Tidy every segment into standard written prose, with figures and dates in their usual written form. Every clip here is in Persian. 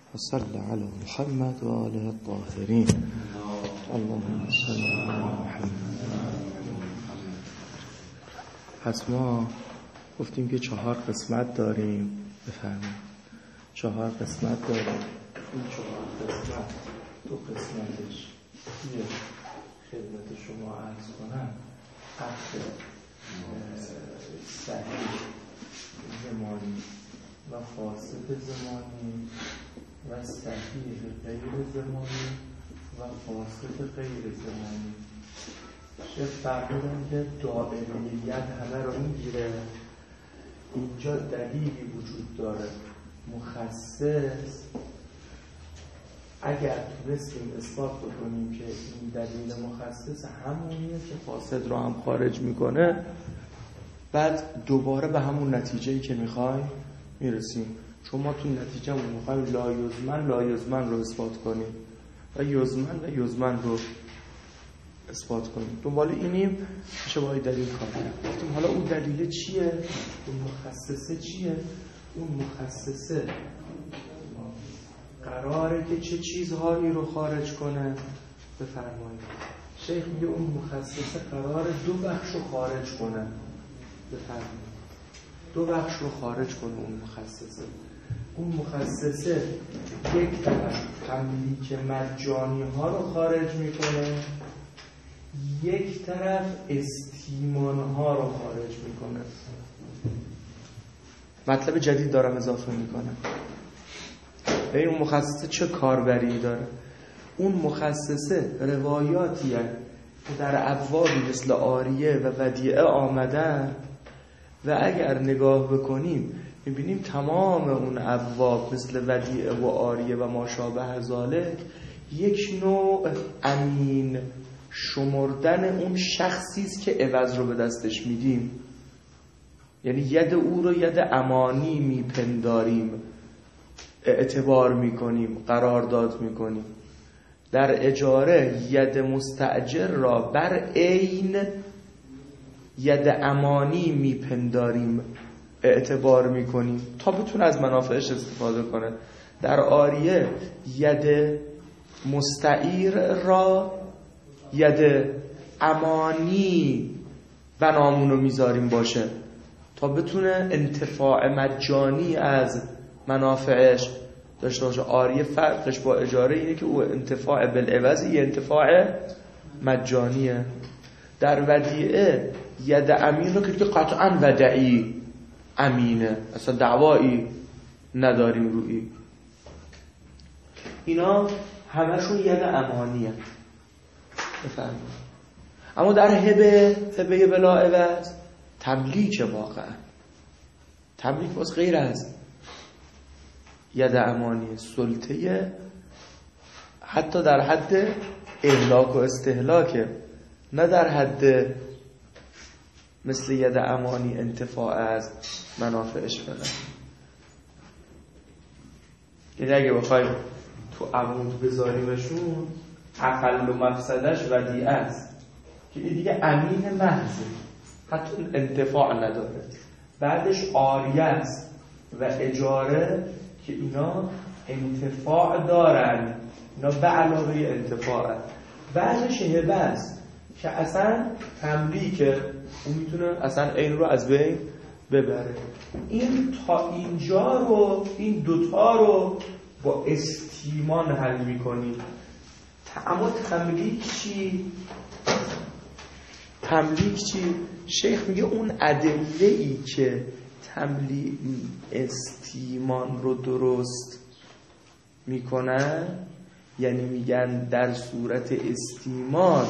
وصل على محمد و آله الطاهرین. اللهم صل علی محمد. پس ما گفتیم که 4 قسمت داریم. بفرمایید 4 قسمت داریم. این 4 قسمت 2 قسمتش توی خدمت شما عرض کنم عقد صحیح زمانی و فاسد زمانی و صحیح غیر زمانی و فاسد غیر زمانی. شیخ فرمودن که دائمیت همه رو میگیره. اینجا دلیلی وجود داره مخصص. اگر تونستیم اثبات بکنیم که این دلیل مخصص همونیه که فاسد رو هم خارج میکنه، بعد دوباره به همون نتیجه‌ای که میخوایم میرسیم. چون ما تو نتیجه‌مون میخوایم لایزمن رو اثبات کنیم و یزمن رو اثبات کنیم. دنبال اینیم میشه باید دلیل کار کرد. گفتیم حالا اون دلیل چیه؟ اون مخصصه چیه؟ اون مخصصه قراره که چه چیزهایی رو خارج کنه؟ بفرمایید. شیخ میگه اون مخصصه قراره 2 بخش رو خارج کنه. بفرمایید 2 بخش رو خارج کنه اون مخصصه. اون مخصصه یک طرف تملیک مجانی ها رو خارج میکنه، یک طرف استیمان ها رو خارج میکنه. مطلب جدید دارم اضافه میکنم. ببین اون مخصصه چه کاربری داره. اون مخصصه روایاتیه که در ابوابی مثل عاریه و ودیعه آمدن و اگر نگاه بکنیم میبینیم تمام اون ابواب مثل ودیعه و عاریه و ماشابه ذالک یک نوع امین شمردن اون شخصی است که عوض رو به دستش میدیم. یعنی ید او رو ید امانی میپنداریم، اعتبار میکنیم، قرارداد میکنیم. در اجاره ید مستاجر را بر عین ید امانی میپنداریم، اعتبار میکنیم تا بتونه از منافعش استفاده کنه. در عاریه ید مستعیر را ید امانی بنامونو میذاریم باشه تا بتونه انتفاع مجانی از منافعش داشته باشه. عاریه فرقش با اجاره اینه که او انتفاع بالعوض، یه انتفاع مجانیه. در ودیعه ید امین رو که قطعا ودعی امینه، اصلا دعوایی نداریم روی اینا، همشون ید امانیه. بفرمایید. اما در هبه بلا عوض تملیک واقعا، تملیک باز غیر از ید امانیه. سلطه حتی در حد اهلاک و استهلاکه، نه در حد مثل ید امانی انتفاع از منافعش بدن. یعنی اگه بخوایم تو عمود بذاریمشون اقل و مفسدش ودیعه است که این دیگه امین محضه، حتی انتفاع نداره. بعدش عاریه است و اجاره که اینا انتفاع دارن، اینا به علاوه انتفاع. بعدش هبه است که اصلا تملیکه، اون میتونه اصلا این رو از بین ببره. این تا اینجا رو، این دوتا رو با استیمان حل میکنیم. اما تملیک چی؟ تملیک چی؟ شیخ میگه اون ادله‌ای که استیمان رو درست میکنن، یعنی میگن در صورت استیمان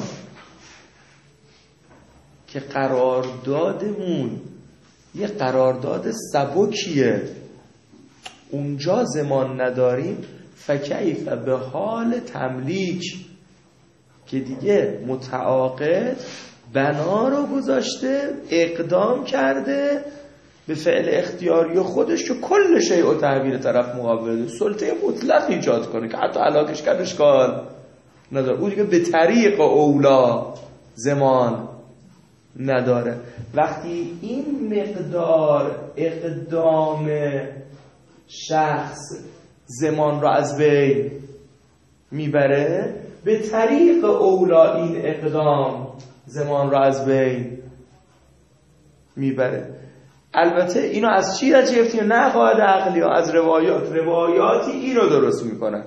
که قراردادمون یه قرارداد سبکیه، اونجا زمان نداریم، فکیف به حال تملیک که دیگه متعاقد بنا رو گذاشته، اقدام کرده به فعل اختیاری خودش که کل شیء و تحویل طرف مقابله، سلطه مطلق ایجاد کنه که حتی علاقش کرد اشکال نداره. اون دیگه به طریق اولا زمان نداره. وقتی این مقدار اقدام شخص زمان را از بین میبره، به طریق اولا این اقدام زمان را از بین میبره. البته اینو از چی گرفتیم؟ نه قاعده عقلی ها، از روایاتی اینو درست میکنن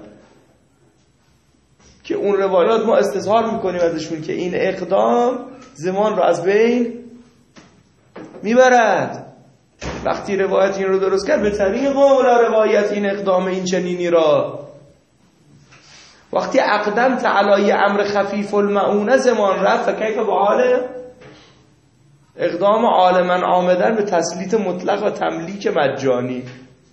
که اون روایات ما استظهار میکنیم ازشون که این اقدام زمان را از بین میبرد. وقتی روایت این رو درست کرد، به طریق اولا روایت این اقدام این چنینی را، وقتی اقدم تعالی امر خفیف المعونه زمان رفت، فکیف با حال اقدام عالما آمدن به تسلیط مطلق و تملیک مجانی.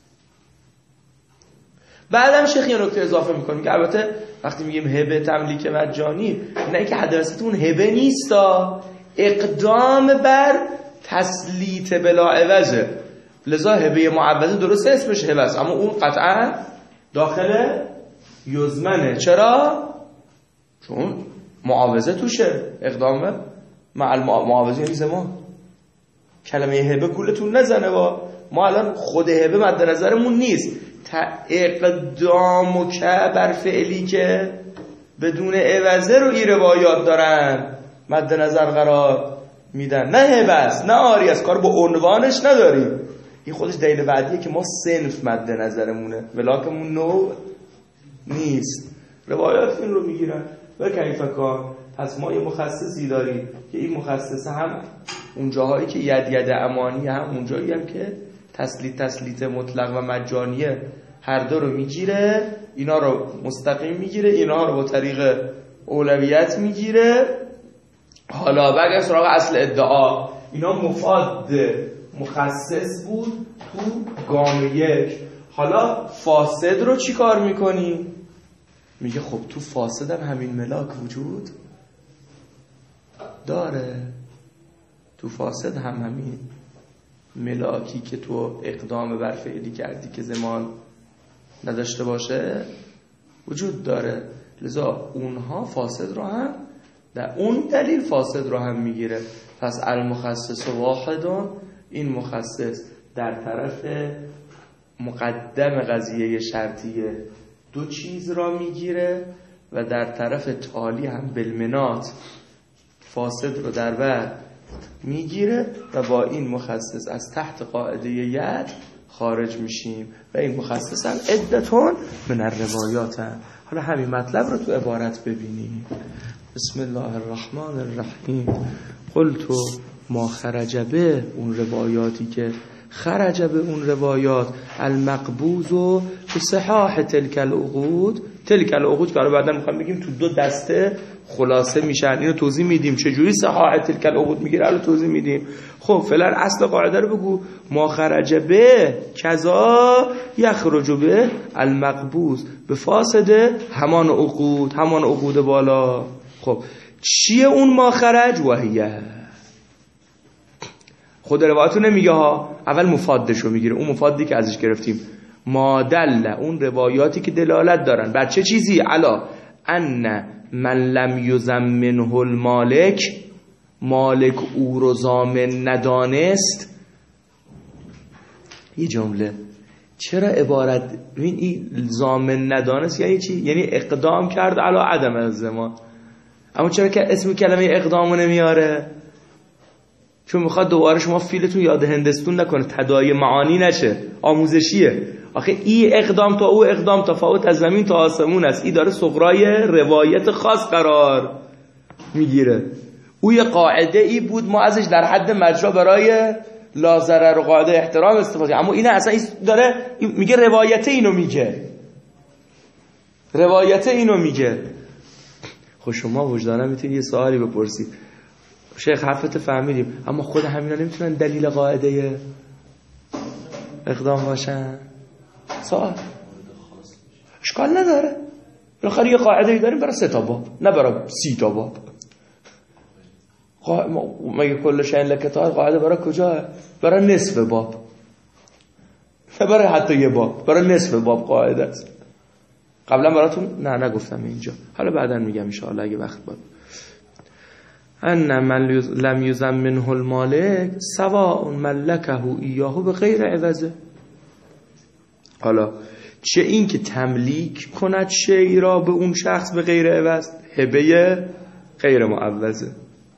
بعدم شیخ یه نکته اضافه میکنیم که البته وقتی میگیم هبه تملیک مجانی، نه که حدثت اون هبه نیستا، اقدام بر تسلیط بلا عوضه. لذا هبه معوضه درست اسمش هبه است، اما اون قطعا داخل یزمنه. چرا؟ چون معاوضه توشه. اقدام مع المعاوضه یعنی زمان. کلمه هبه گولتون نزنه. با ما الان خود هبه مد نظرمون نیست، اقدام و که بر فعلی که بدون عوضه رو این روایات دارن مد نظر قرار میدن. نه هبه است، نه آری است، کار با عنوانش نداریم. این خودش دلیل بعدیه که ما صنف مد نظرمونه، ولاکمون نوع نیست. روایات این رو میگیرن و کیف کار. پس ما یه مخصصی داریم که این مخصصه هم اون جاهایی که ید امانی، هم اون جایی هم که تسلیط مطلق و مجانیه، هر دو رو میگیره. اینا رو مستقیم میگیره، اینا رو با طریق اولویت میگیره. حالا بگه سراغ اصل ادعا، اینا مفاد مخصص بود تو گام یک. حالا فاسد رو چی کار میکنی؟ میگه خب تو فاسد هم همین ملاک وجود داره. تو فاسد هم همین ملاکی که تو اقدام بر فعلی کردی که زمان نداشته باشه وجود داره. لذا اونها فاسد رو هم در اون دلیل فاسد رو هم میگیره. پس المخصص واحدون، این مخصص در طرف مقدم قضیه شرطیه دو چیز را میگیره و در طرف تالی هم بالمنات فاسد رو در بر میگیره و با این مخصص از تحت قاعده ید خارج میشیم و این مخصص هم عدتون من الروایات هم. حالا همین مطلب رو تو عبارت ببینیم. بسم الله الرحمن الرحیم. قلتو ما خرج به، اون روایاتی که خرج به اون روایات، المقبوض و به صحاح تلک العقود که حالا بعدا میخوام بگیم تو دو دسته خلاصه میشن. اینو توضیح میدیم چجوری صحاح تلک العقود میگیره، الان توضیح میدیم. خب فعلا اصل قاعده رو بگو. ما خرج به کذا یخرج به المقبوض به فاسد همان عقود بالا. خب چیه اون ما خرج؟ وحیه خود روایتو نمیگه ها، اول مفادشو میگیره. اون مفادی که ازش گرفتیم مادل، اون روایاتی که دلالت دارن بر چه چیزی؟ علا ان من لم یزمنه المالک، مالک او رو ضامن ندانست. یه جمله چرا عبارت این ضامن ندانست یعنی چی؟ یعنی اقدام کرد علا عدم الزمان. اما چرا که اسم کلمه اقدامو نمیاره؟ چون میخواد دوباره شما فیلتون یاد هندستون نکنه، تداعی معانی نشه، آموزشیه. آخه ای اقدام تا او اقدام تفاوت از زمین تا آسمون است. ای داره صغرای روایت خاص قرار میگیره. او یه قاعده ای بود ما ازش در حد مجرا برای لازره رو قاعده احترام استفاده، اما این اصلا داره میگه روایت اینو میگه. خب شما وجدانا میتونید یه سوالی بپرسید، شیخ حرفت فهمیدیم اما خود همینا نمیتونن دلیل قاعده اقدام باشن؟ سوال اشکال نداره. بالاخره یه قاعده داریم برای 3 تا باب، نه برای 30 تا باب. مگه کل شین لکتاب قاعده برای کجاه؟ برای نصف باب، نه برای حتی یه باب، برای نصف باب قاعده است. قبلا براتون نگفتم اینجا، حالا بعدا میگم ان شاء الله اگه وقت بود. ان من لم یزمنه المالک سواء ملکه ایاه به غیر عوضه. حالا چه این که تملیک کند شیء را به اون شخص به غیر عوض، هبه غیر معوضه،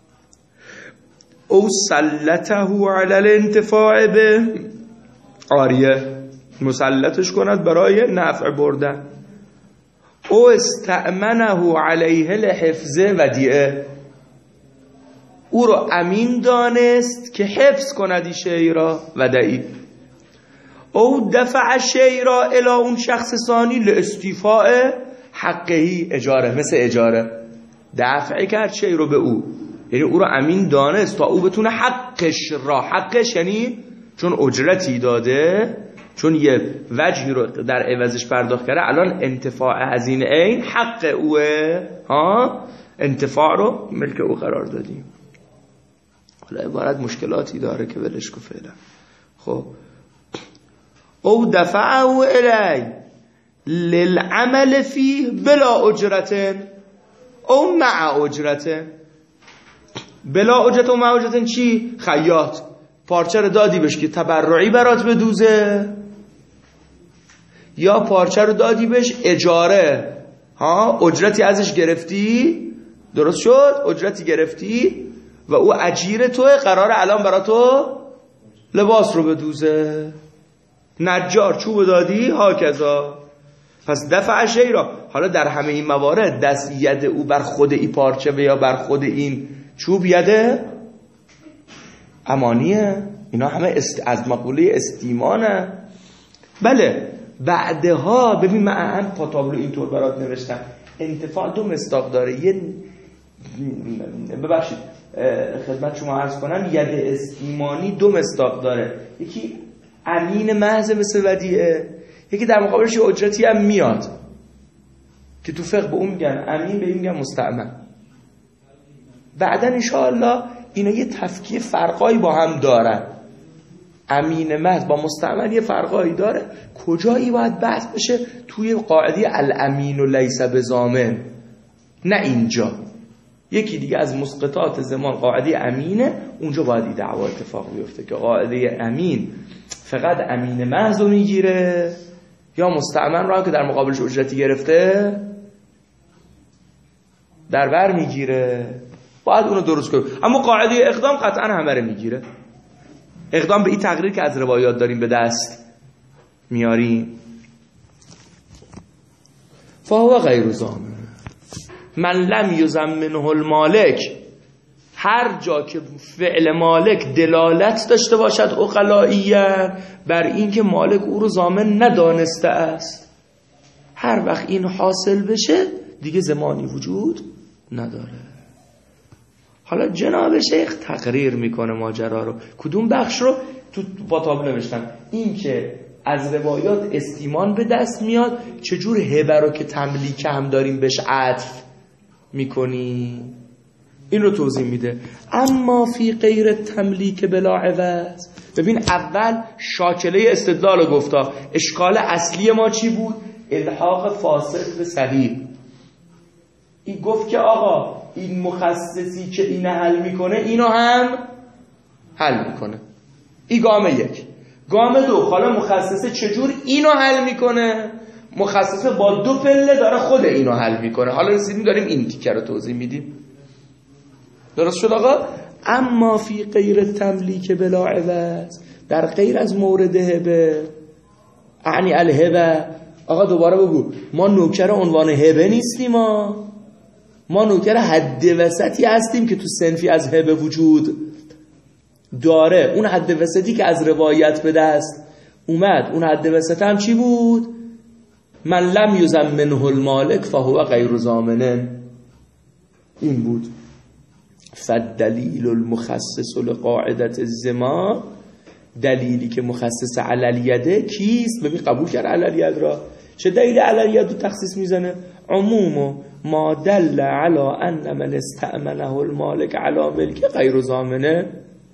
او سلطه علی الانتفاع به عاریه، مسلطش کند برای نفع بردن، او استأمنه علیه لحفظ ودیعه، او رو امین دانست که حفظ کند این شیء را ودعی، او دفع شیء را الی اون شخص ثانی لاستیفاء حقهی، اجاره، مثل اجاره دفع کرد شیء رو به او، یعنی او رو امین دانست تا او بتونه حقش را، حقش یعنی چون اجرتی داده، چون یه وجهی رو در عوضش پرداخت کرده، الان انتفاع هزینه این حق اوه، ها، انتفاع رو ملک او قرار دادیم. حالا عبارت مشکلاتی داره که ولش کو فعلا. خب او دفعه الی للعمل فیه بلا اجرت او مع اجرت، بلا اجرت و مع اجرت چی؟ خیاط پارچه رو دادی بهش که تبرعی برات بدوزه، یا پارچه رو دادی بهش اجاره، ها، اجرتی ازش گرفتی، درست شد، اجرتی گرفتی و او اجیر توه، قراره الان برا تو لباس رو بدوزه، نجار چوب دادی، ها کذا. پس دفع شیء را، حالا در همه این موارد دست ید او بر خود این پارچه و یا بر خود این چوب ید امانیه، اینا همه از مقوله استیمانه. بله بعدها ببین من هم پاتابلو اینطور برات نوشتم، انتفاع دو مصداق داره، یه ببخشید خدمت شما عرض کنم، ید استیمانی دو مصداق داره، یکی امین محض مثل ودیعه، یکی در مقابلش یه اجرتی هم میاد که تو فقه به اون میگن امین، به این میگن مستأمن. بعدا انشاءالله اینا یه تفکیک فرقایی با هم دارن، امین محض با مستأمن یه فرقایی داره، کجایی باید بحث بشه؟ توی قاعده الامین و لیس بضامن، نه اینجا. یکی دیگه از مسقطات زمان قاعده امینه، اونجا باید این دعوا اتفاق بیفته که قاعده امین فقط امین محض رو میگیره یا مستأمن رو هم که در مقابلش اجرتی گرفته در بر میگیره، باید اونو درست کنیم. اما قاعده اقدام قطعا همه رو میگیره، اقدام به این تقریر که از روایات داریم به دست میاریم. فهو غیر ضامن من لم یضمنه المالک، هر جا که فعل مالک دلالت داشته باشد عقلائیاً بر این که مالک او رو ضامن ندانسته است، هر وقت این حاصل بشه دیگه زمانی وجود نداره. حالا جناب شیخ تقریر میکنه ماجرا رو، کدوم بخش رو تو پاتاب نوشتن، این که از روایات استیمان به دست میاد، چجور هبه رو که تملیک هم داریم بهش عطف میکنی، این رو توضیح میده. اما فی غیر تملیک بلا عوض، ببین اول شاکله استدلال رو گفتا، اشکال اصلی ما چی بود؟ الحاق فاسد به صحیح. این گفت که آقا این مخصصی که اینو حل میکنه اینو هم حل میکنه، این گام یک. گام دو، حالا مخصصه چجور اینو حل میکنه؟ مخصصه با دو پله داره خود اینو حل میکنه. حالا رسیدیم داریم این تیکه رو توضیح میدیم، درست شد آقا؟ اما فی غیر تملیک بلا عوض، در غیر از مورد هبه، یعنی الهبه، آقا دوباره بگو، ما نوکر عنوان هبه نیستیم، ما نوکر حد وسطی هستیم که تو صنفی از هبه وجود داره. اون حد وسطی که از روایت به دست اومد، اون حد وسط هم چی بود؟ من لم یضمنه المالک فهو غیر ضامن، این بود. فالدلیل المخصص لقاعدة الضمان، دلیلی که مخصص علی الیده کیست؟ ببین قبول کرد علی الید را، چه دلیل علی الید رو تخصیص میزنه؟ عموم ما دل علی ان من استأمنه المالک علی ملک غیر ضامنه.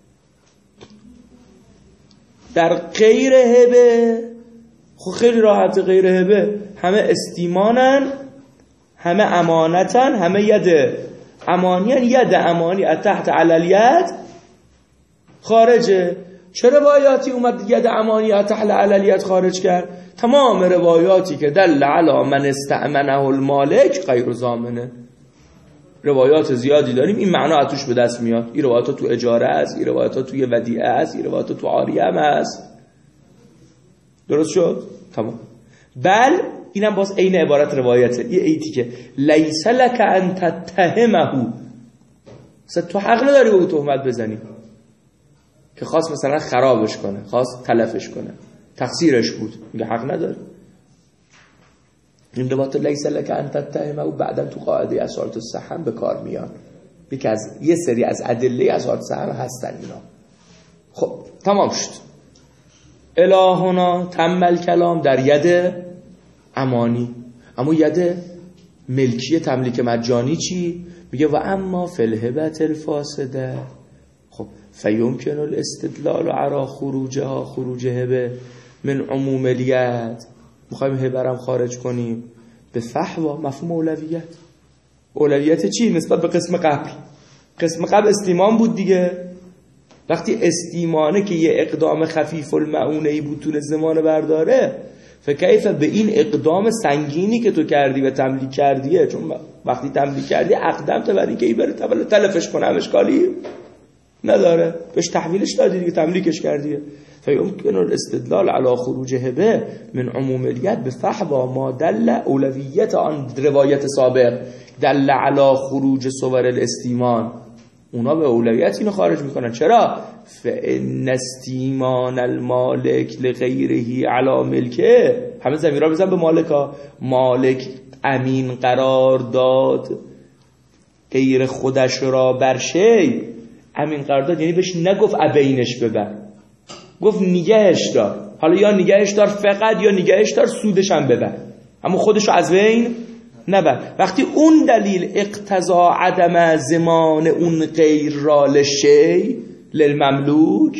در غیر هبه، خب خیلی راحت، غیر هبه همه استیمانن، همه امانتن، همه ید امانیان، ید امانی تحت علی الید خارجه. چرا بایاتی اومد ید امانی تحت علی الید خارج کرد؟ تمام روایاتی که دل علی من استأمنه المالک غیر ضامنه. روایات زیادی داریم این معنا اتوش به دست میاد. این روایات تو اجاره است، این روایات توی ودیعه است، این روایات تو عاریه هم هست. درست شد؟ تمام. بل اینم باز عین عبارت روایته. یه ایتی که لیس لک ان تتهمه، تو حق نداری به او تهمت بزنی که خواست مثلا خرابش کنه، خواست تلفش کنه، تقصیرش بود، میگه حق نداری. این روایت لیس لک ان تتهمه و بعداً تو قاعده اصالت الصحه به کار میان. یه سری از ادله اصالت الصحه هستن اینا. خب تمام شد. الهنا تم کلام در ید امانی. اما ید ملکی تملیک مجانی چی؟ میگه و اما فی الهبة الفاسده. خب فیمکن الاستدلال علی خروجها خروج هبه من عموم الید. میخوایم هبه رو خارج کنیم به فحوا مفهوم اولویت. اولویت چی؟ نسبت به قسم قبل. قسم قبل استیمان بود دیگه. وقتی استیمانه که یه اقدام خفیف المعونه‌ای بود تو زمان برداره، فکیف به این اقدام سنگینی که تو کردی و تملیک کردیه، چون وقتی تملیک کردی اقدام تو برای که ای بره تلفش کنه، اشکالی نداره، بهش تحویلش دادی دیگه، تملیکش کردیه. فیمکن الاستدلال علی خروج هبه من عموم الید به فحوا ما دل اولویت آن روایت سابق دل علی خروج صور الاستیمان. اونا به اولویت اینو خارج میکنن. چرا؟ فان استیمان المالک لغیره علی ملکه. همه ضمیرها بزن به مالکا. مالک امین قرار داد غیر خودش را بر شی. امین قرار داد یعنی بهش نگفت ابینش ببر، گفت نگهش دار. حالا یا نگهش دار فقط یا نگهش دار سودش هم ببر، اما خودشو از بین نبر. وقتی اون دلیل اقتضا عدم زمان اون غیر را لشی للمملوک،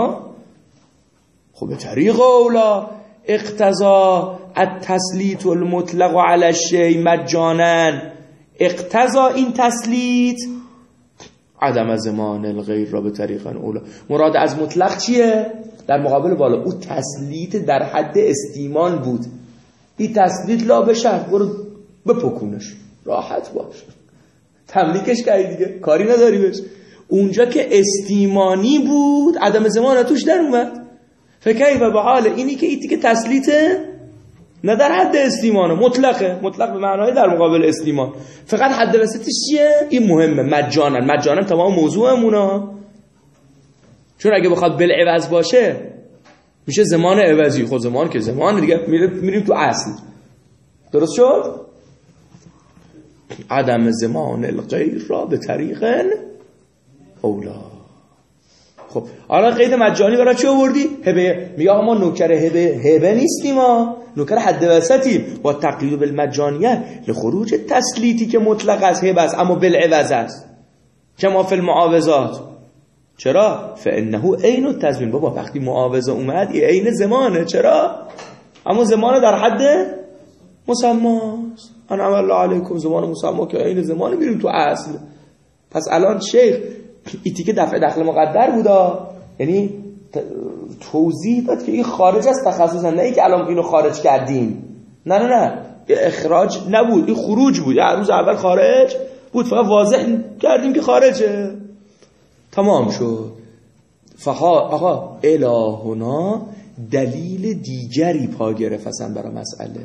خب به طریق اولا اقتضا التسلیط المطلق علی الشی مجانا. اقتضا این تسلیط عدم زمان الغیر را به طریق اولا. مراد از مطلق چیه؟ در مقابل بالا او تسلیط در حد استیمان بود. این تسلیط لا بشر، برو بپکونش، راحت باش، تملیکش کردی دیگه، کاری نداری بهش. اونجا که استیمانی بود عدم زمان توش در اومد. فکیف به حال اینی که ایتی که تسلیطه نه در حد استیمانه، مطلقه، مطلق به معنای در مقابل استیمان، فقط حد وسطش چیه؟ این مهمه. مجانا تمام موضوعمونه. چون اگه بخواد بالعوض باشه میشه زمان عوضی. خود زمان که زمان دیگه، میریم تو اصل. درست شد؟ عدم زمان الغیر را به طریق اولا. خب حالا قید مجانی برای چی آوردی؟ هبه. میگه ما نوکر هبه نیستیم، ما نوکر حد وسطیم. با تقیید بالمجانیه لخروج تسلیطی که مطلق از هبه است اما بالعوض است، کما فی المعاوضات. چرا؟ فانه عین التضمین. بابا وقتی معاوضه اومد این عین زمانه. چرا؟ اما زمان در حد مسماست. انعم الله علیکم. زمان مسما که عین زمانه، میریم تو اصل. پس الان شیخ ایتی که دفع دخل مقدر بودا، یعنی توضیح داد که این خارج از تخصص، نه ای که الان اینو خارج کردیم. نه اخراج نبود، این خروج بود. یه روز اول خارج بود، فقط واضح کردیم که خارجه. تمام شد. آقا الهنا دلیل دیگری پا گرفت اصلا برای مسئله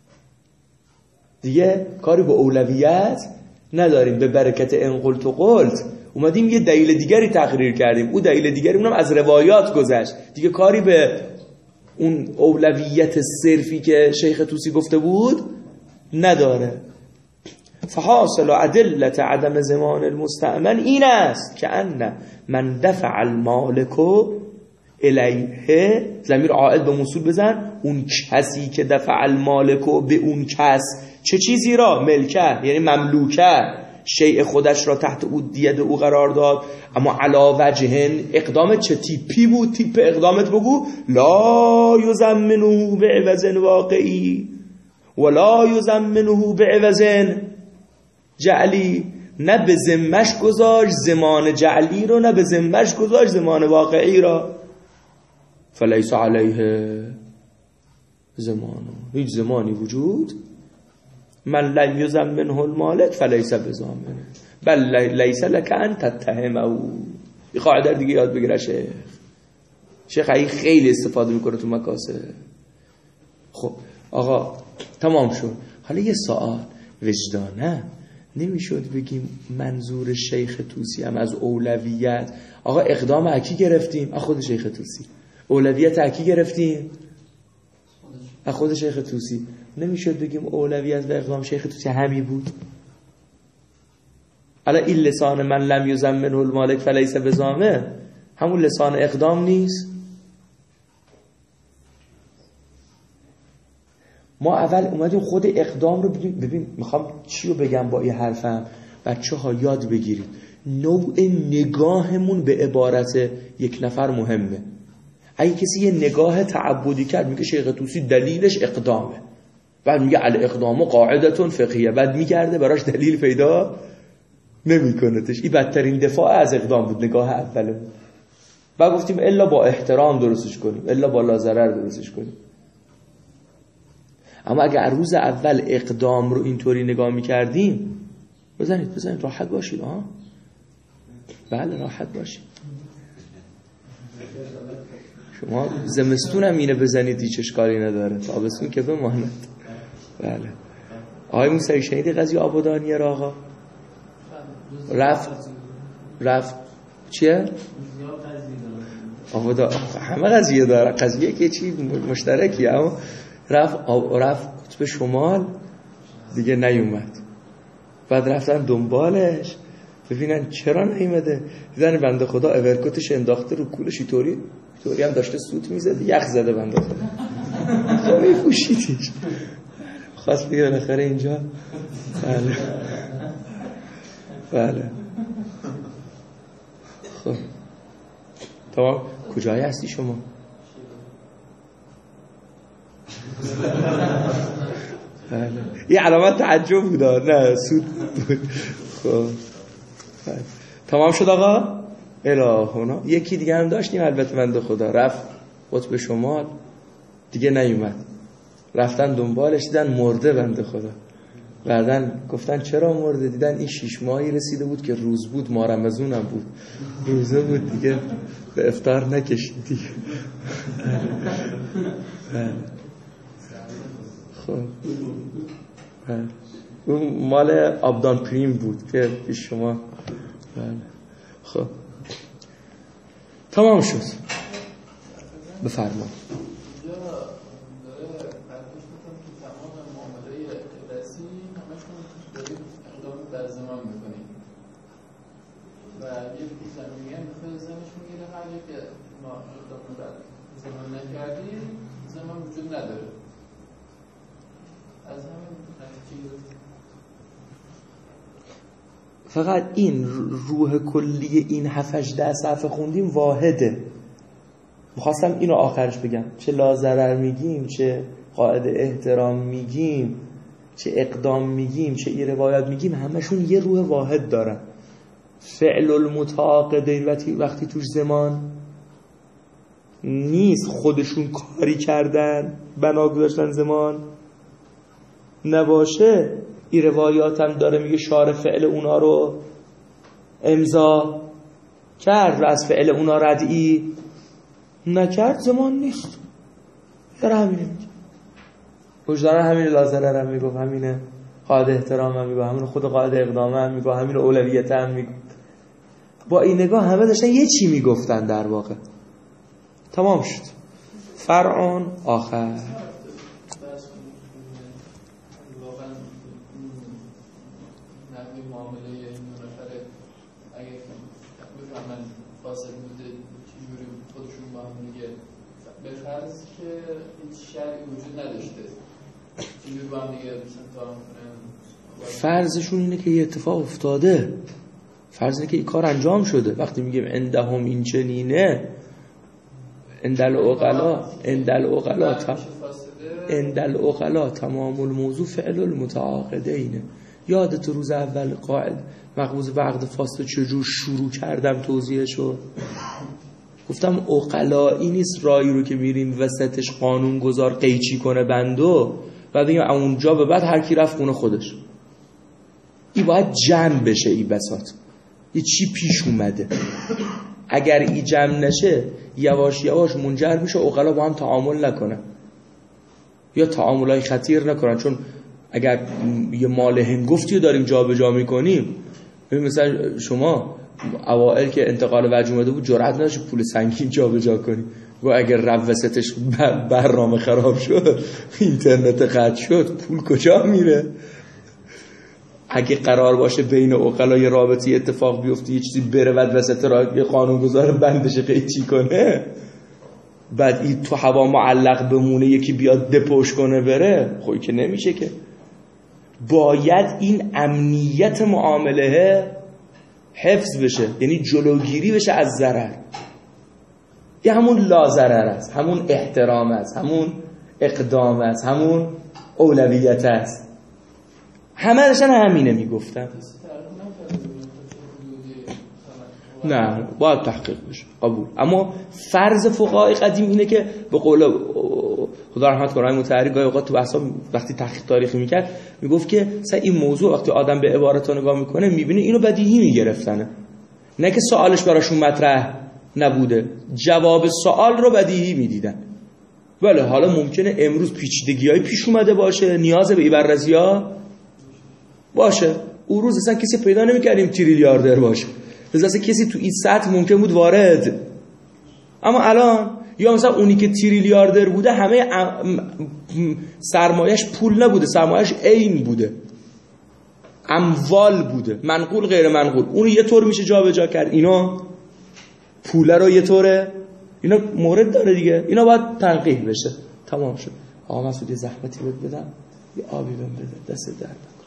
دیگه. کاری به اولویت نداریم. به برکت ان قلت و قلت اومدیم یه دلیل دیگری تقریر کردیم. اون دلیل دیگری اونم از روایات گذشت دیگه، کاری به اون اولویت صرفی که شیخ طوسی گفته بود نداره. فحاصل ادلت عدم زمان المستأمن این است که ان من دفع المالک الیه، ضمیر عائد به موصول بزن، اون کسی که دفع المالک به اون کس چه چیزی را؟ ملکه، یعنی مملوکه، شیء خودش را تحت ید او قرار داد. اما علا وجهن اقدام چه تیپی بود؟ تیپ اقدامت بگو. لا یزمنه بعوض واقعی ولا یزمنه بعوض جعلی. نه به ذمش گذاشت زمان جعلی رو، نه به ذمش گذاشت زمان واقعی را. فلیس علیه زمانو، هیچ زمانی وجود من لم یزم منه المالک فلیس بزامنه بل لیس لک ان تتهمه. این قاعده دیگه یاد بگیره شیخ خیلی استفاده میکنه تو مکاسب. خب آقا تمام شد. حالا یه سوال وجدانه نمیشد بگیم منظور شیخ طوسی هم از اولویت، آقا اقدام اکی گرفتیم از خود شیخ طوسی، اولویت اکی گرفتیم از خود شیخ طوسی، نمیشد بگیم اولویت و اقدام شیخ طوسی همی بود؟ حالا این لسان من لم یزم منه المالک فلیس بزامه همون لسان اقدام نیست؟ ما اول اومدیم خود اقدام رو ببین میخوام چی رو بگم با این حرفم، بچه ها یاد بگیرید نوع نگاهمون به عبارت یک نفر مهمه. اگه کسی یه نگاه تعبدی کرد میگه شیخ طوسی دلیلش اقدامه، بعد میگه الاقدام قاعدتون فقهیه، بعد میگرده براش دلیل پیدا نمیکنتش. این بدترین دفاع از اقدام بود نگاه اوله. بعد گفتیم الا با احترام درستش کنیم، الا با لاضرر درستش کنیم. اما اگر روز اول اقدام رو اینطوری نگاه میکردیم، بزنید راحت باشید. بله راحت باشید. شما زمستون هم اینه بزنید هیچ اشکالی نداره، تابستون که بماند. بله آقای موسوی شنیدی قضیه آبادانیه را آقا؟ رفت چیه؟ همه قضیه داره، قضیه که چی مشترکیه، اما رفت قطب شمال دیگه نیومد. بعد رفتن دنبالش ببینن چرا نیومده، دیدن بنده خدا اورکوتش انداخته رو کولش، طوری هم داشته سوت میزد، یخ زده بنده خدا میپوشیدش. خواست بگه بالاخره اینجا. بله خب تمام. کجای هستی شما؟ بله یه علامت تعجب بود، نه سود بود. خب تمام شد آقا. الهونا یکی دیگه هم داشتیم البته بنده خدا رفت قطب شمال دیگه نیومد، رفتن دنبالش دیدن مرده بنده خدا. بعدن گفتن چرا مرده؟ دیدن این 6 ماهی رسیده بود که روز بود، ما رمضان هم بود، روزه بود دیگه به افطار نکشید دیگه. خب اون مال آبدان پریم بود که پیش شما. خب تمام شد. بفرما. و یک زمینی هم بخواه زمینش میگیره حالی که ما اقدام بر زمان نکردیم زمان وجود نداره. از همین نتیجه فقط این روح کلی این 7-8 صفحه خوندیم واحده. میخواستم اینو آخرش بگم، چه لاضرر میگیم، چه قاعده احترام میگیم، چه اقدام میگیم، چه ای روایت میگیم، همشون یه روح واحد دارن. فعل المتعاقدین وقتی توش زمان نیست، خودشون کاری کردن بنا گذاشتن زمان نباشه، این روایات هم داره میگه شارع فعل اونا رو امضا کرد و از فعل اونا ردعی نکرد، زمان نیست. داره همینه میگه، وجدان همین لازره هم میگه، همینه قاعده احترام هم میگه، همین خود قاعده اقدام هم میگه، همین اولویت هم میگه. با این نگاه همه داشتن یه چی میگفتن در واقع. تمام شد. فرعون آخر معامله این دو نفره اگه بفهمن فاسد بوده چجوری خودشون با هم دیگه به فرض که هیچ شرعی وجود نداشته چجوری با هم دیگه فرضشون اینه که یه اتفاق افتاده، فرض اینه که این کار انجام شده. وقتی میگیم عندهم این چنینه، عند العقلا تمام الموضوع فعل المتعاقدینه. یادت روز اول قاعد مقبوض به عقد فاسد چجور شروع کردم توضیحشو؟ گفتم عقلایی نیست راهی رو که میریم وسطش قانون گذار قیچی کنه بندو و بگیم اونجا به بعد هر کی رفت خونه خودش. این باید جمع بشه. این بساط یه چی پیش اومده، اگر این جمع نشه یواش یواش منجر میشه عقلا با هم تعامل نکنن یا تعاملای خطیر نکنن. چون اگر یه مال هنگفتی رو داریم جا به جا میکنیم، مثلا شما اوائل که انتقال وجه اومده بود جرئت نداشت پول سنگین جا به جا کنی و اگر رفت وسطش برنامه خراب شد، اینترنت قطع شد، پول کجا میره؟ اگه قرار باشه بین عقلا یه رابطی اتفاق بیفته، یه چیزی بره بعد وسط راه یه قانونگذار بندش قیچی کنه، بعد این تو هوا معلق بمونه یکی بیاد دپوش کنه بره، خب که نمیشه که. باید این امنیت معامله حفظ بشه، یعنی جلوگیری بشه از ضرر. یه همون لازرر است، همون احترام است، همون اقدام است، همون اولویت است. همه داشتن همینه میگفتن. نه باید تحقیق بشه، قبول. اما فرض فقهای قدیم اینه که به قول خدا رحمت کنه مطهری گاهی اوقات تو بحثا وقتی تحقیق تاریخی میکرد میگفت که مثلا این موضوع وقتی آدم به عبارات نگاه میکنه میبینه اینو بدیهی میگرفتنه، نه که سوالش براشون مطرح نبوده، جواب سوال رو بدیهی میدیدن. بله حالا ممکنه امروز پیچیدگی‌های پیش اومده باشه، نیاز به بررسی‌ها باشه. اون روز اصلا کسی پیدا نمی‌کردیم تریلیاردر باشه، اصلا کسی تو این سطح ممکن بود وارد. اما الان یا مثلا اونی که تریلیاردر بوده همه سرمایش پول نبوده، سرمایش عین بوده، اموال بوده، منقول غیر منقول. اون یه طور میشه جا به جا کرد، اینا پوله رو یه طوره، اینا مورد داره دیگه، اینا باید تنقیح بشه. تمام شد. آقا مسعود یه زحمتی بهت بدم، یه آبی بهم بده، دست درد نکنه.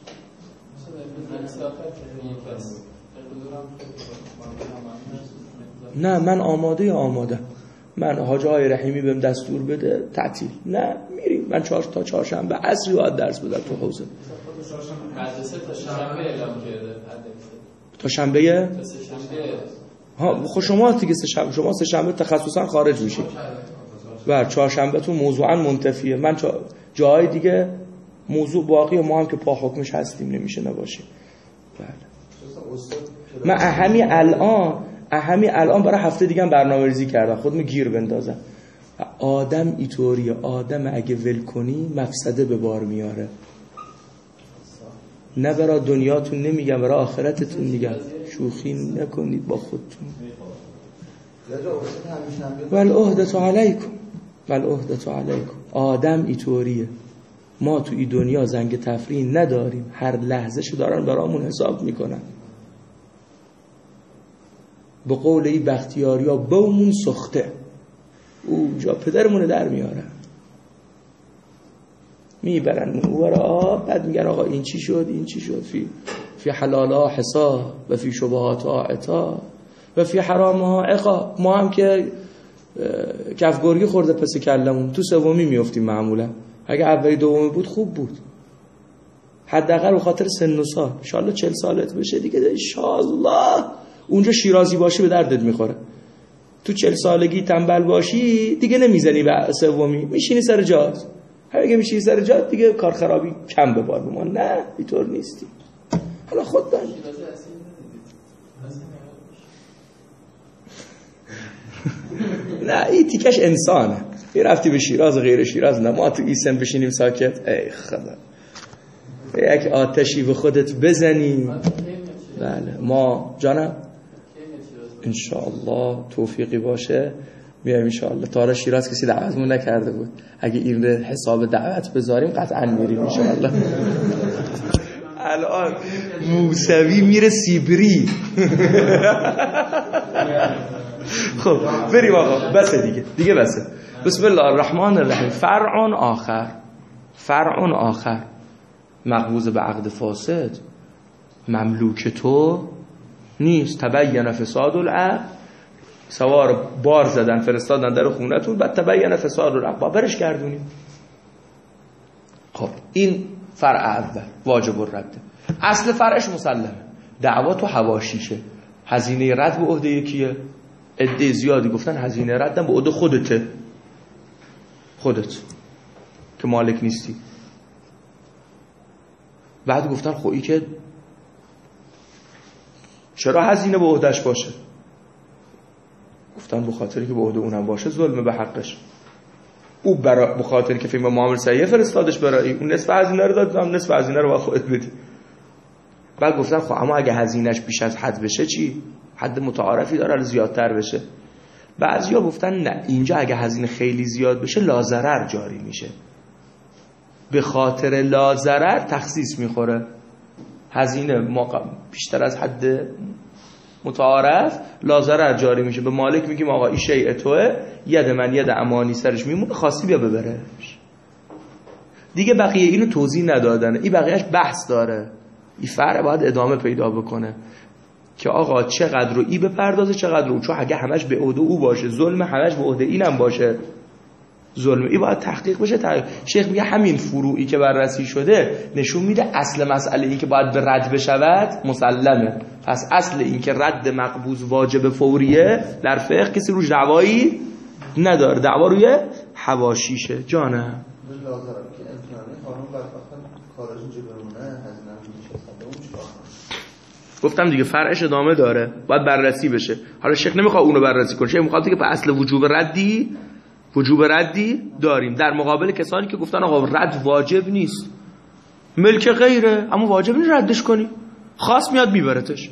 نه من آماده. من حاج آقای رحیمی بهم دستور بده تعطیل، نه میریم. من تا چهارشنبه عصری باید درس بدم تو حوزه. مدرسه تا شنبه اعلام کرده. تا شنبه؟ ها خب شما دیگه شما سه شنبه تخصصا خارج میشید. بر چهارشنبه تو موضوعا منتفیه. من جای دیگه موضوع باقی ما هم که پا حکمش هستیم نمیشه نباشیم. بله. من همین الان برای هفته دیگه برنامه‌ریزی کردم خودم گیر بندازم. آدم اینطوریه، آدم اگه ول کنی مفسده به بار میاره. نه برای دنیاتون نمیگم، برای آخرتتون میگم. شوخی نکنید با خودتون. والعهدة علیکم. آدم اینطوریه. ما تو این دنیا زنگ تفریح نداریم، هر لحظه شو دارن برامون حساب میکنن. به قول این بختیاریا بومون سخته، اونجا پدرمونه در میارن میبرن اون آب، بعد میگن آقا این چی شد فی حلالها حساب و فی شبهاتها عتاب و فی حرامها عقاب. ما هم که کفگرگی خورده پس کلمون تو سومی میافتیم معمولا. اگه اولی دومی بود خوب بود، حداقل به خاطر سن و سال. ان شاء الله 40 سالت بشه دیگه ان شاء الله اونجا شیرازی باشی به دردت میخوره. تو 40 سالگی تنبل باشی دیگه نمیزنی به سومی، میشینی سر جات. اگه میشینی سر جات دیگه کار خرابی کم به بار بمان. نه اینطور نیستی. حالا خود دانی. نه این تیکش انسانه. یه رفتی به شیراز غیر شیراز، نه ما تو ایسن بشینیم ساکت. ای خدا یک آتشی به خودت بزنی. بله ما جانم انشاءالله توفیقی باشه میایم انشاءالله. تا حالا شیراز کسی دعوتمون نکرده بود، اگه این حساب دعوت بذاریم قطعا میریم انشاءالله. الان موسوی میره سیبری. خب بریم آقا، بسه دیگه بسه. بسم الله الرحمن الرحیم. فرع آخر مقبوض به عقد فاسد مملوک تو نیست. تبین فساد العقد، سوار بار زدن فرستادن در خونتون، بعد تبین فساد العقد برش گردونیم. خب این فرع اول واجب الرد. اصل فرعش مسلمه، دعوا تو حواشیشه. هزینه رد به عهده کیه؟ عده زیادی گفتن هزینه ردم به عهده خودت که مالک نیستی. بعد گفتن خب این که چرا هزینه به عهدهش باشه؟ گفتن به خاطری که به عهده اونم باشه ظلم به حقش. او به خاطری که فیلم معامل سیه فرستادش برای اون نصف هزینه رو داد، نصف هزینه رو باید خودت بدی. بعد گفتن خب اما اگه هزینهش بیش از حد بشه چی؟ حد متعارفی داره زیادتر بشه. بعضیا گفتن نه، اینجا اگه هزینه خیلی زیاد بشه لازرر جاری میشه، به خاطر لازرر تخصیص میخوره. هزینه بیشتر از حد متعارف لازرر جاری میشه، به مالک میگیم آقا این شیء توه، ید من ید امانی سرش میمونه، خاصی بیا ببرش. دیگه بقیه اینو توضیح ندادن، این بقیهش بحث داره، این فرع باید ادامه پیدا بکنه که آقا چقدر رو ای بپردازه چقدر رو، چون اگه همش به عهده او باشه ظلم، همش به عهده اینم باشه ظلم، این باید تحقیق بشه. شیخ میگه همین فروعی که بررسی شده نشون میده اصل مسئله این که باید به رد بشود مسلمه. پس اصل این که رد مقبوض واجب فوریه در فقه کسی روش دعوایی نداره، دعوا روی حواشیشه. جانم گفتم دیگه فرعش ادامه داره، باید بررسی بشه. حالا شیخ نمیخواد اونو بررسی کنه، شیخ میخواد که به اصل وجوب ردی داریم در مقابل کسانی که گفتن آقا رد واجب نیست، ملک غیره اما واجب نیست ردش کنی، خاص میاد میبرتش.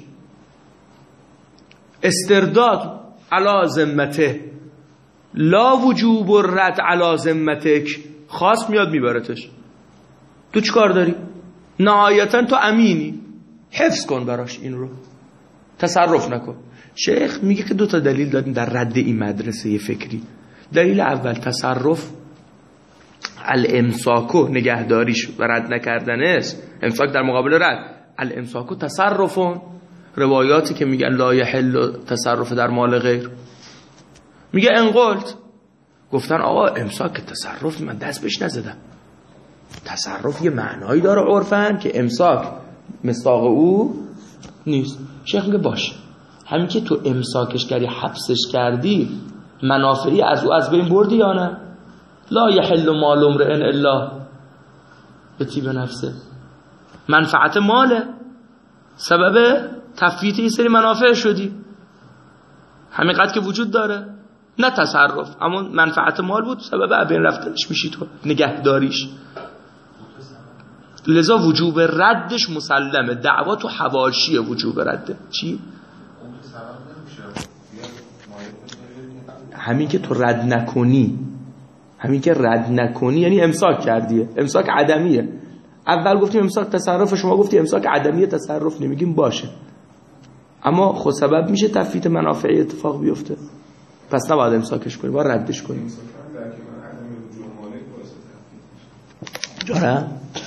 استرداد علی ذمته لا وجوب الرد علی ذمتک، خاص میاد میبرتش. تو چیکار داری؟ نهایتا تو امینی، حفظ کن براش، این رو تصرف نکن. شیخ میگه که 2 تا دلیل دادیم در رد این مدرسه فکری. دلیل اول تصرف، الامساکو نگهداریش و رد نکردنش، امساک در مقابل رد، الامساکو تصرفون، روایاتی که میگن لا یحل تصرف در مال غیر. میگه انقلت، گفتن آقا امساک تصرف من دست بهش نزدم، تصرف یه معنایی داره عرفن که امساک مصداق او نیست. شیخ میگه باشه، همین که تو امساکش کردی حبسش کردی منافعی از او از بین بردی یا نه؟ لا یحل مال امرئ الا بطیب نفسه، منفعت ماله، سبب تفویت این سری منافع شدی، همین قدر که وجود داره، نه تصرف اما منفعت مال بود، سبب از بین رفتنش میشی تو نگهداریش. لذا وجوب ردش مسلمه، دعوا تو حواشی وجوب رده. چی؟ همین که تو رد نکنی، همین که رد نکنی یعنی امساک کردیه، امساک عدمیه. اول گفتیم امساک تصرف، شما گفتی امساک عدمیه تصرف نمیگیم، باشه اما خود سبب میشه تفویت منافعی اتفاق بیفته، پس نباید امساکش کنی، باید ردش کنی. جاره؟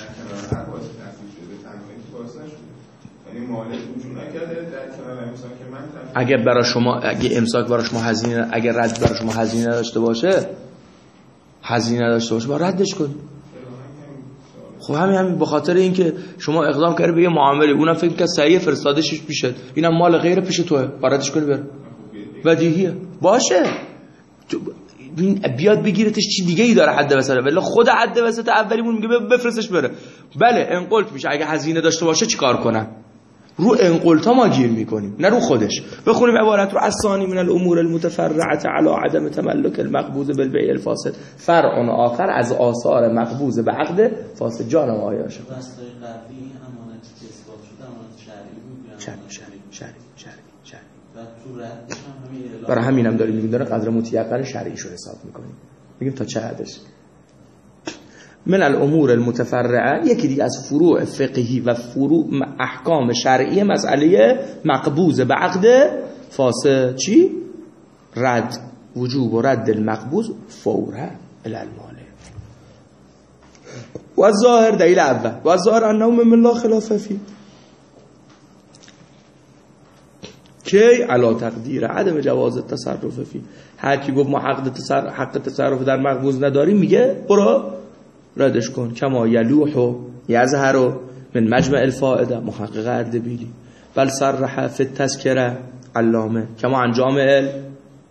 اگه برای شما، اگه امساک برای شما هزینه، اگه رد برای شما هزینه داشته باشه با ردش کنی. خب همین به خاطر اینکه شما اقدام کردی به یه معامله، اونم فکر کنه صحیح فرستادش پیشت، اینم مال غیر پیش توه، با ردش کنی بره، بدیهیه. باشه بیاد بگیرتش چی دیگه ای داره حد وسط، ولی خود حد وسط اولیمون میگه بفرستش بره. بله انقلت میشه، اگه هزینه داشته باشه چیکار کنم؟ رو انقلتا ما گیر میکنیم نه رو خودش. بخونیم عبارت رو: الثانی من الامور المتفرعه علی عدم تملک المقبوض بالبیع الفاسد فرع آخر از آثار مقبوض به عقد فاسد. جانم آیا شد واسطه قوی امانتی که اثبات شده امانت شرعی و تو ردش هم برای همینم داریم میگیم داره قدر متیقن شرعی شو حساب میکنیم، میگیم تا چه حدش. من الامور المتفرعه یکی دیگه از فروع فقهی و فروع احکام شرعی مسئله مقبوض به عقد فاسد. چی؟ رد، وجوب و رد المقبوض فورا الی المال. و الظاهر دلیل اول، و الظاهر انه مما لا خلاف فيه کی علی تقدیر عدم جواز التصرف فيه. هر کی گفت ما حق تصرف در مقبوض نداریم میگه برو ردش کن. کما یلوح و یظهر من مجمع الفائده محقق اردبیلی بل صرح فی التذکره علامه کما عن جامع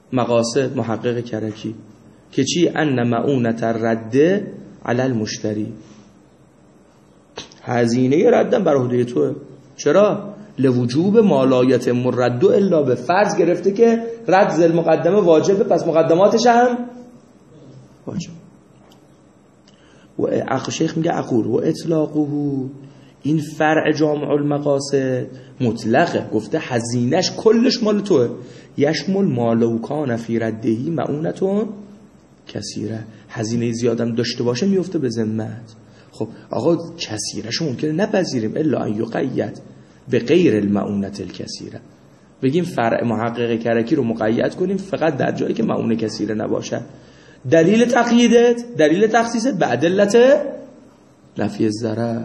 مقاصد محقق کرکی که چی؟ ان معونت الرده علی المشتری، هزینه ردم بر عهده توه. چرا؟ لوجوب مالایت مرد الا به فرض گرفته که رد ذل مقدمه واجبه، پس مقدماتش هم واجب. و شیخ میگه اقول و اطلاقه، این فرع جامع المقاصد مطلقه، گفته هزینهش کلش مال توه. یشمل مالو کان فی ردهی معونتون کثیره، هزینه زیادم داشته باشه میفته به ذمت. خب آقا کثیرش ممکنه نپذیریم الا ان یقید به غیر المعونت الکثیره، بگیم فرع محقق کرکی رو مقید کنیم فقط در جایی که معونه کثیره نباشه. دلیل تقییدت، دلیل تخصیصت به ادلت نفی الضرر.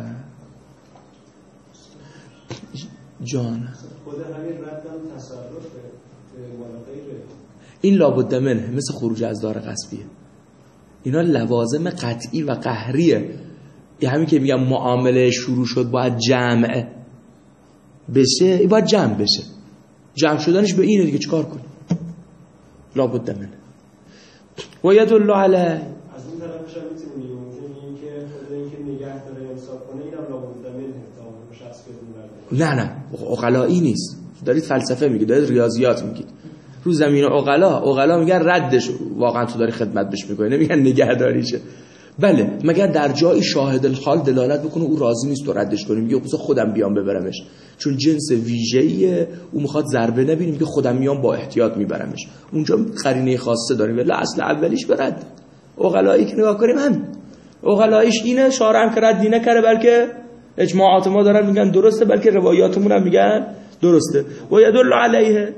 جان خود همین ردم تصرفه مال غیره، این لابد منه، مثل خروج از دار غصبیه. اینا لوازم قطعی و قهریه. یه همین که میگم معامله شروع شد باید جمع بشه، این باید جمع بشه. جمع شدنش به اینه دیگه، چیکار کنی؟ لابد منه. و یدل علیه. از اون طرفش هم میتونیم ممکنه این که خود این که نگه داره امساک کنه اینم لابد منه تا شخص بدون نه عقلایی نیست. دارید فلسفه میگید، دارید ریاضیات میگید. رو زمین عقلا میگن ردش، واقعا تو داری خدمت بهش میکنی، نمیگن نگهداریشه. بله مگر در جای شاهد الحال دلالت بکنه او راضی نیست تو ردش کنیم، میگه خودم بیام ببرمش، چون جنس ویژه‌ایه او میخواد ضربه نبینیم که خودم میام با احتیاط میبرمش. اونجا قرینه خاصه داریم، ولی اصل اولیش به رد. عقلایی که نگاه کنیم هم عقلاییش اینه، شارع هم که ردی نکره بلکه اجماعات ما دارن میگن درسته، بلکه روایاتمون هم میگن درسته. و یدل علیه.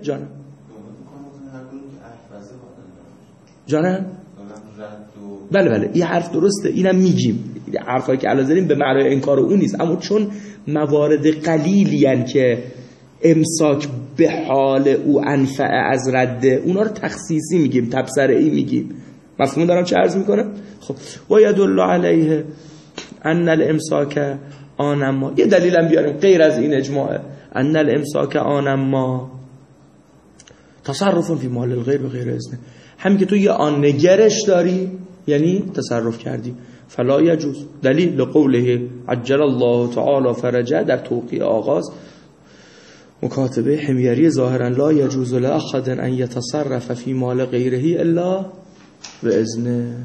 جانم بله این حرف درسته، اینم میگیم، حرفایی که الان زدیم به معنای انکار اون نیست، اما چون موارد قلیلی ان که امساک به حال او انفع از رده، اونا رو تخصیصی میگیم، تبصره‌ای میگیم. مفهوم دارم چه عرض میکنم؟ خب و یدل علیه ان الامساک آنما، یه دلیلم بیاریم غیر از این اجماع، ان الامساک آنما تصرف فی مال الغیر به غیر اذن، همین که تو یه آن نگرش داری یعنی تصرف کردی. فلا یجوز، دلیل قوله عجل الله تعالی فرجه در توقیع آغاز مکاتبه حمیری ظاهرا لا یجوز لاحد ان یتصرف فی مال غیره الا به اذن.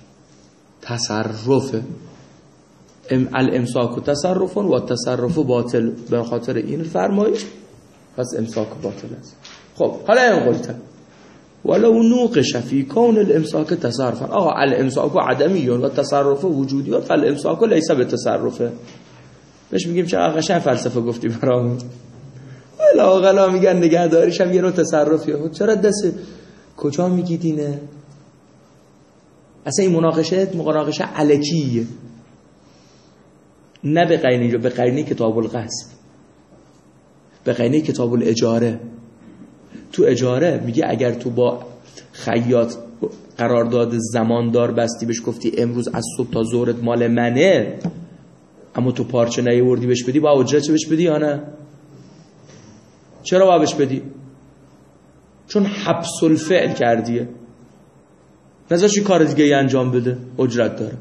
تصرف الامساک و تصرف و تصرف باطل، به خاطر این فرمایش پس امساک باطل است. خب حالا این قلت ولو نوقش فی کون الامساک تصرفا، آقا الامساک عدمیون و تصرف وجودیون، فالامساک لیس به تصرفه. بهش میگیم چقدر قشنگ فلسفه گفتی برام. ولا میگن نگهداریش هم یه نوع تصرفیه. چرا دست کجا میگید اینه؟ اصلا این مناقشه الکیه، نه به قرینه، به قرینه کتاب الغصب، به قرینه کتاب الاجاره. تو اجاره میگه اگر تو با خیاط قرارداد زماندار بستی، بهش گفتی امروز از صبح تا ظهرت مال منه، اما تو پارچه نیاوردی بهش بدی، با اجرت بهش بدی یا نه؟ چرا باید بهش بدی؟ چون حبس الفعل کردیه، نذاشی کار دیگه انجام بده، اجرت داره.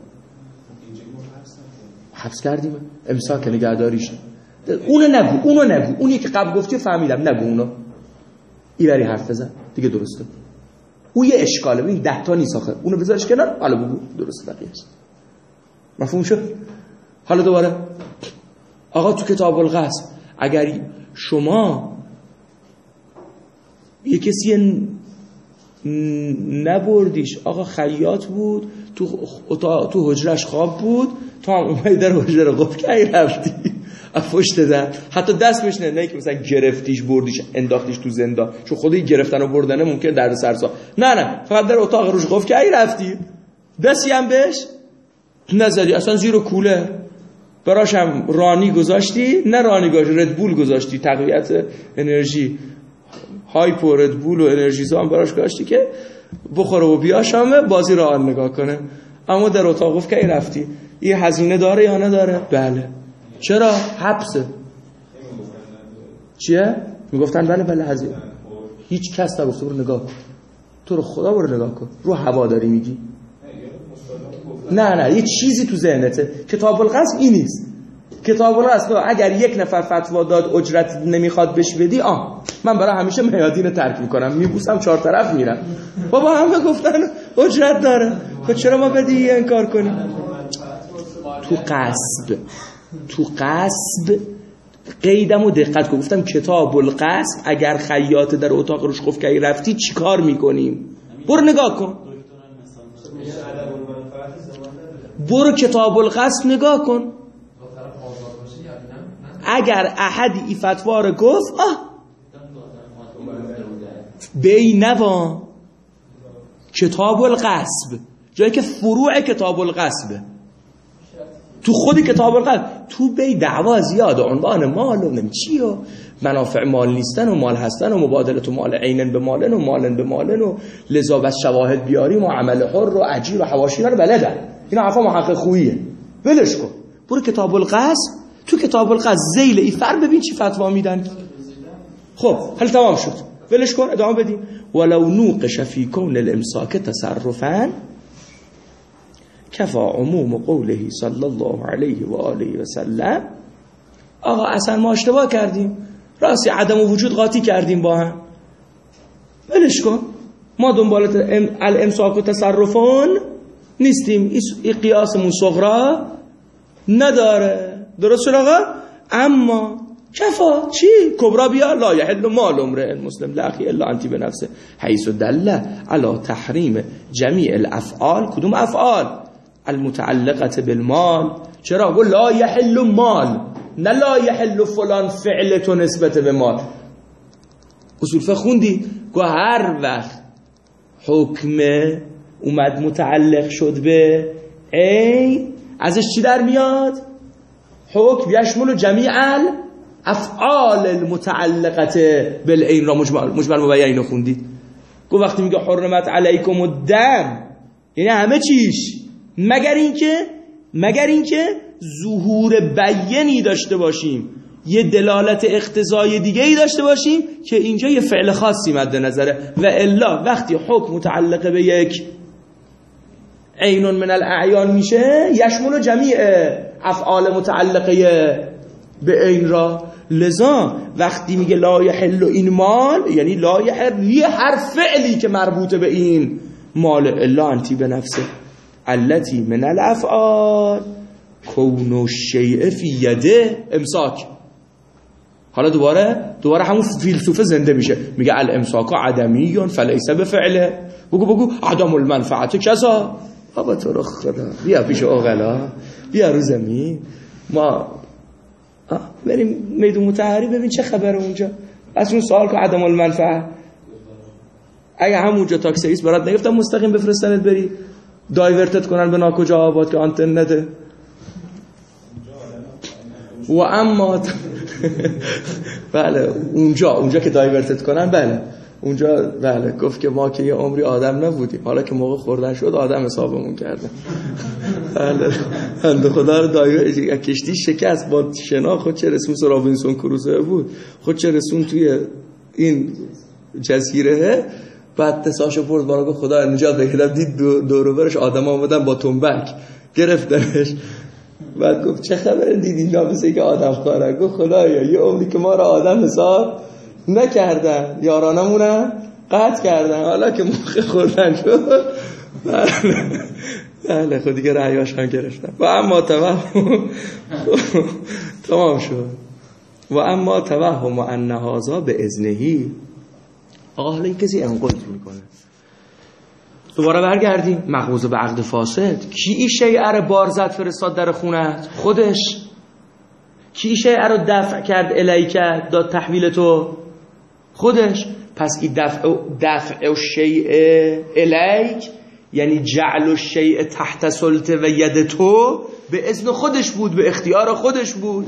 حبس کردیم، امساک نگهداریش. اونو نگو، اونی که قبل گفتی فهمیدم، نگو اونو، ایوری حرف بزن دیگه، درسته. او یه اشکاله، این 10 تا نیست آخه، اونو بذارش کنار، حالا بگو درسته بقیه‌اش. مفهوم شد؟ حالا دوباره آقا تو کتاب الغصب اگر شما یه کسی نبردیش، آقا خیاط بود، تو حجرش خواب بود، تو هم اومدی در حجره رو قفل کردی رفتی پشت در، حتی دست بهش نه که مثلا گرفتیش بردیش انداختیش تو زندان، چون خودی گرفتن و بردنه ممکن درد سرسا، نه فقط در اتاق روش قفل کردی رفتی، دستی هم بهش نزدی، اصلا زیر کوله براش هم رانی گذاشتی، نه رانی گذاشتی، ردبول گذاشتی، تقویت انرژی، هایپو ردبول و انرژیزا هم براش گذاشتی که بخوره و بیا شامه بازی رو آن نگاه کنه، اما در اتاق قفل کردی رفتی. این هزینه داره یا نداره؟ بله. چرا؟ حبسه. چیه؟ میگفتن بله هزینه. هیچ کس نگفته، برو نگاه. تو رو خدا برو نگاه کن، رو هوا داری میگی؟ نه یه چیزی تو ذهنته. کتاب القصد این نیست. کتاب القصد اگر یک نفر فتوا داد اجرت نمیخواد بهش بدی، من برای همیشه میادین ترک میکنم، میبوسم 4 طرف میرم. بابا همه گفتن اجرت داره، خب چرا ما بدی انکار کنیم؟ تو قصد قیدم و دقت کن. گفتم کتاب القصد اگر خیاط در اتاق روش قفل کردی رفتی چی کار میکنیم؟ برو نگاه کن، برو کتاب القصد نگاه کن. اگر احدی ای فتوا رو گفت بینوا کتاب القصد، جایی که فروع کتاب القصد، تو خود کتاب القصد تو بی دعوا زیاد، عنوان مال و نمیچی و منافع مال نیستن و مال هستن و مبادلت و مال عینن به مالن و مالن به مالن و لذا بس شواهد بیاریم و عمل حر و عجیر و حواشی رو بلدن. این حرفا محقق خوییه، ولش کن. برو کتاب القصد، تو کتاب القصد ذیل ایفر ببین چی فتوا میدن. خب حالا تمام شد، ولش کن، ادامه بدیم. ولو نوقش فی کون الامساک تصرفا کفا عموم قوله صلی الله علیه و آله و سلم. آقا اصلا ما اشتباه کردیم، راستی عدم وجود قاطی کردیم با هم، ولش کن، ما دنبالت الامساک و تصرفون نیستیم، این قیاسمون صغرا نداره، درست شد آقا؟ اما کفا چی؟ کبرا بیا، لا یحل مال امرئ مسلم لا اخی الا انتی بنفسه حیث دل علی تحریم جمیع الافعال. کدوم افعال؟ المتعلقه بالمال. چرا؟ گو لا یحل مال، نه لا یحل فلان فعلتو نسبت به مال. اصول فقه خوندی؟ گو هر وقت حکم اومد متعلق شد به عین، ازش چی در میاد؟ حکم یشمل جمیع افعال المتعلقه بالعین را مجمل مبین. اینو خوندید؟ گو وقتی میگه حرمت علیکم الدم یعنی همه چیش، مگر اینکه ظهور بیانی داشته باشیم، یه دلالت اقتضای دیگه ای داشته باشیم که اینجا یه فعل خاصی مد نظره. و الا وقتی حکم متعلق به یک عین من الاعیان میشه یشمل جمیع افعال متعلقه به عین را. لذا وقتی میگه لا یحل این مال یعنی لا یحل هر فعلی که مربوط به این مال الا انتی به نفسه التی من الافعال کون الشیء فی یده امساک. حالا دوباره همون فیلسوفه زنده میشه، میگه الامساک عدمی فلیس بفعله. بگو عدم المنفعت کذا. بابا تو رو خدا بیا پیش اوغلا، بیا رو زمین، ما بریم میدون مطهری ببین چه خبره اونجا. از اون سوال که عدم المنفعه، اگه همونجا تاکسی ایست برات نگفتم مستقیم بفرستنت بری دایورتت کنن به ناکجا آباد که آنتن نده. و اما بله اونجا که دایورتت کنن، بله اونجا بله گفت که ما که یه عمری آدم نبودیم، حالا که موقع خوردن شد آدم حسابمون کردن. بله خدا رو دایور کشتی شکست با شنا، خود چه رسون رابینسون کروزو بود، خود چه رسون توی این جزیره، بعد تساشو برد بالا گفت خدا نجات بده. دید دور و برش آدم اومدن با تنبک گرفتنش. بعد گفت چه خبره؟ دید اینا مثل که آدم خاره. گفت خدایا یه عمری که ما رو آدم حساب نکردن، یارانمونم قطع کردن، حالا که موقع خوردن شد بله خود دیگه رعیاش هم گرفتن. و اما توهم تمام شد. و اما توهم ان هذا به اذنهی. آقا حالا این کسی انقلت میکنه، دوباره برگردیم مخوض به عقد فاسد. کی این شیعه رو بارزد فرستاد در خونت؟ خودش. کی این شیعه رو دفع کرد الیک داد تحویل تو؟ خودش. پس این دفع الشیء الیک یعنی جعل الشیء تحت سلطه و ید تو به اذن خودش بود، به اختیار خودش بود.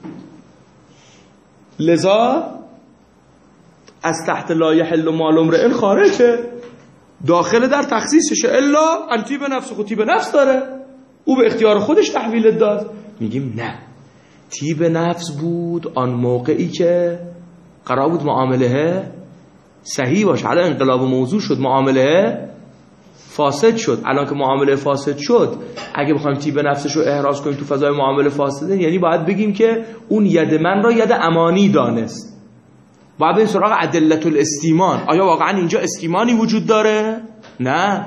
لذا از تحت لا یحل مال امرئ خارجه، داخل در تخصیصشه. الا انتی به نفس، خود تی به نفس داره، او به اختیار خودش تحویل داد. میگیم نه، تی به نفس بود آن موقعی که قرار بود معامله صحیح باشه. الان انقلاب موضوع شد، معامله فاسد شد. الان که معامله فاسد شد، اگه بخوایم طیب نفسش رو احراز کنیم تو فضای معامله فاسده، یعنی باید بگیم که اون ید من را ید امانی دانست. باید بریم سراغ ادلت الاستیمان. آیا واقعا اینجا استیمانی وجود داره؟ نه،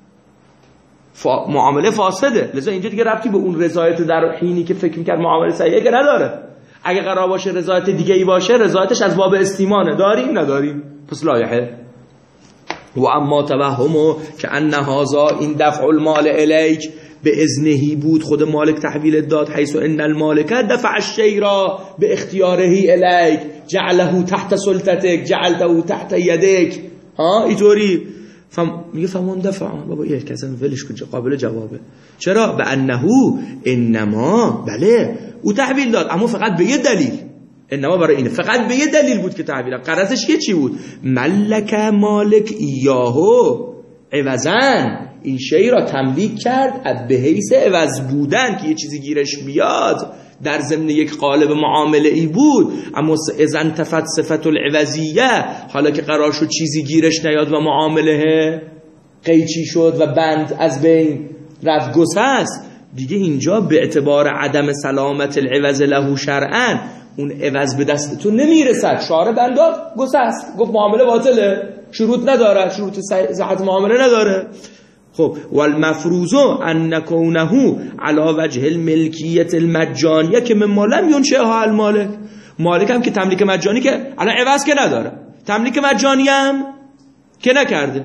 معامله فاسده. لذا اینجا دیگه ربطی به اون رضایت در حینی که فکر می‌کرد معامله صحیحه که نداره. اگه قرار باشه رضایت دیگه ای باشه، رضایتش از باب استیمانه. داریم نداریم؟ پس لایحه. و اما توهمو که ان هذا این دفع المال الیک به اذنهی بود، خود مالک تحویل داد، حیث ان المالک دفع الشیء را به اختیاره الیک جعله تحت سلطتک جعلته تحت یدک. اینطوری میگه فمون دفع. بابا یه کسی ولش کن، قابل جوابه. چرا؟ به انه انما، بله او تحویل داد، اما فقط به یه دلیل. انما برای اینه، فقط به یه دلیل بود که تحویل داد. قرضش یه چی بود؟ ملک مالک ایاهو عوضن، این شی را تملیک کرد به حیث عوض بودن، که یه چیزی گیرش بیاد در ضمن یک قالب معامله ای بود. اما اذا انتفت صفت العوضیه، حالا که قرار شد چیزی گیرش نیاد و معامله قیچی شد و بند از بین رفت، گسست دیگه، اینجا به اعتبار عدم سلامت العوض له شرعا اون عوض به دستتون نمیرسد. شارع بنداد، گسست، گفت معامله باطله، شروط نداره، شروط صحت معامله نداره. خب والمفروض ان کونه علی وجه الملکیت المجانیه که مما لم ینشئها المالک. مالک هم که تملیک مجانی که الان عوض که نداره، تملیک مجانی هم که نکرده.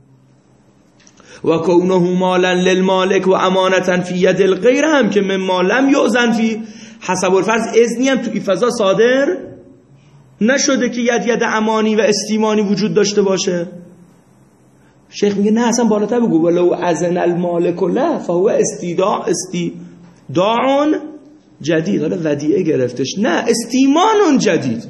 و کونه مالا للمالک و امانتا فی ید الغیر هم که مما لم یؤذن فی حسب الفرض اذنی هم تو این فضا صادر نشده که ید امانی و استیمانی وجود داشته باشه. شیخ میگه نه، اصلا بالاتر بگو ولو اذن المالک له فهو استیداع جدید. حالا ودیعه گرفتش، نه استیمان جدید.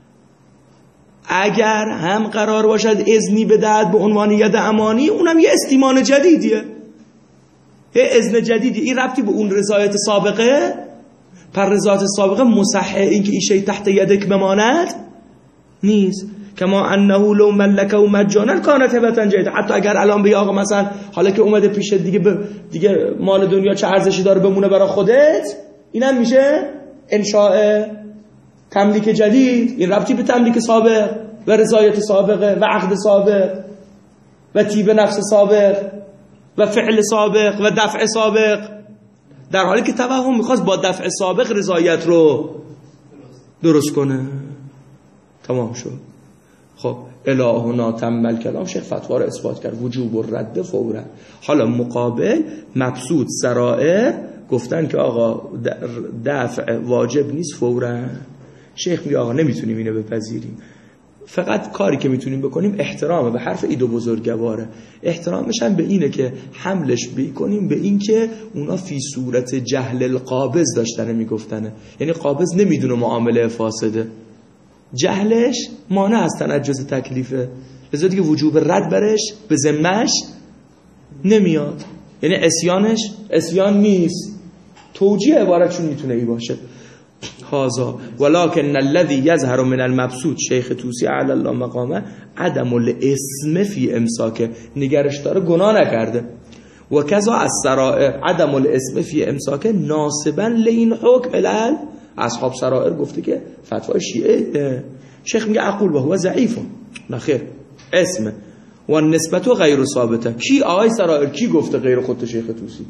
اگر هم قرار باشد اذنی بدهد به عنوان ید امانی، اونم یه استیمان جدیدیه، یه اذن جدیدی. این ربطی به اون رضایت سابقه، پر رضایت سابقه مصحح این که این شی تحت یدک بماند نیست. کما انه لو ملکه و مجانا کانت هبتا جدیده. حتی اگر الان به آقا مثلا حالا که اومده پیش دیگه مال دنیا چه ارزشی داره بمونه برای خودت، اینم میشه انشاء تملیک جدید. این ربطی به تملیک سابق و رضایت سابقه و عقد سابق و طیب نفس سابق و فعل سابق و دفع سابق، در حالی که توهم میخواست با دفع سابق رضایت رو درست کنه. تمام شد. خب الهنا تمل کلام. شیخ فتوا رو اثبات کرد، وجوب و رد فورا. حالا مقابل مبسوط سرائر گفتن که آقا دفع واجب نیست فورا. شیخ میگه آقا نمیتونیم اینو بپذیریم، فقط کاری که میتونیم بکنیم احترام به حرف ایدو بزرگواره. احترامش هم به اینه که حملش بکنیم به این که اونا فی صورت جهل القابض داشتنه میگفتنه، یعنی قابض نمیدونه معامله فاسده، جهلش مانع از تنجز تکلیفه، لذا دیگه وجوب رد برش به ذمه‌اش نمیاد، یعنی عصیان نیست. توجیه عبارتشون میتونه ای باشه. هازا ولکن الذی یظهر من المبسوط، شیخ طوسی علی الله مقامه، عدم الاسم فی امساکه، نگرش داره گناه نکرده. و کذا از سرائر عدم الاسم فی امساکه ناسبا لین حکم الال. اصحاب سرائر گفته که فتوای شیعه. شیخ میگه اقول و هو ضعیف. نخیر، اسم و نسبت غیر ثابته. کی آقای سرائر کی گفته غیر خود شیخ طوسی؟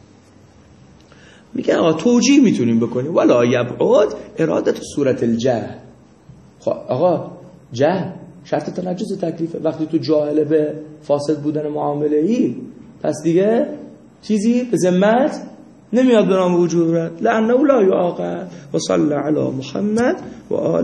میگه آقا توجیه میتونیم بکنیم ولا یبعد ارادت صورت الجهل. آقا جهل شرط تنجز تکلیفه. وقتی تو جاهل به فاسد بودن معامله ای، پس دیگه چیزی به ذمت نمیاد به نام وجود رد. لعنه لا یعاقب. و صلی علی محمد و آل